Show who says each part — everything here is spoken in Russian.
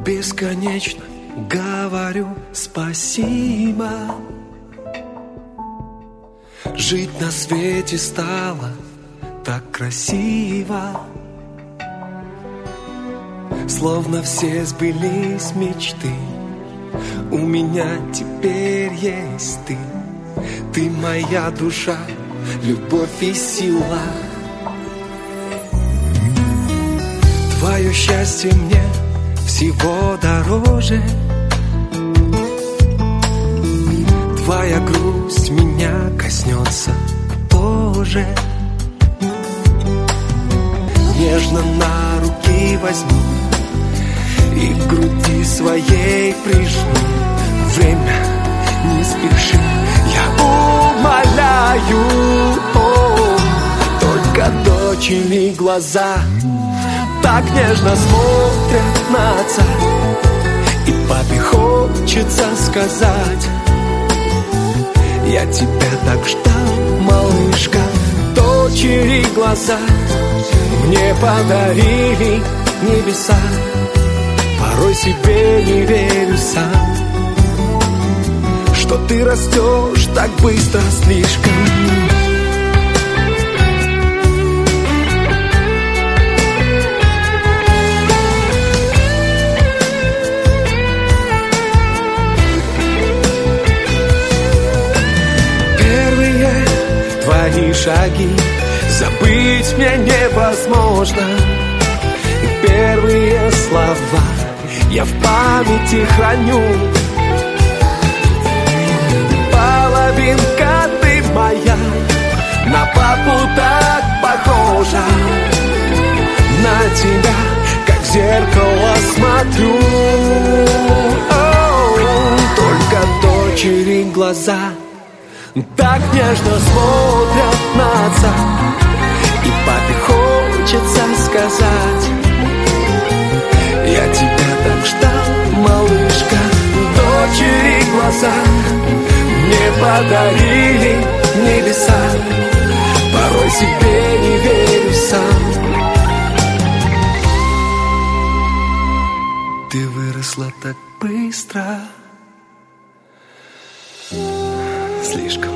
Speaker 1: Бесконечно говорю спасибо. Жить на свете стало так красиво, словно все сбылись мечты. У меня теперь есть ты. Ты моя душа, любовь и сила. Твое счастье мне всего дороже. Твоя грусть меня коснется тоже. Нежно на руки возьму и к груди своей прижму. Время не спеши, я умоляю. Только дочери глаза так нежно смотрят на отца, и папе хочется сказать: я тебя так ждал, малышка. Дочери глаза мне подарили небеса. Порой себе не верю сам, что ты растешь так быстро слишком. Твои шаги забыть мне невозможно. И первые слова я в памяти храню. Половинка ты моя, на папу так похожа. На тебя, как в зеркало, смотрю. Только дочери глаза так нежно смотрят на отца, и папе хочется сказать: я тебя так ждал, малышка. Дочери глаза мне подарили небеса. Порой себе не верю сам. Ты выросла так быстро, слишком.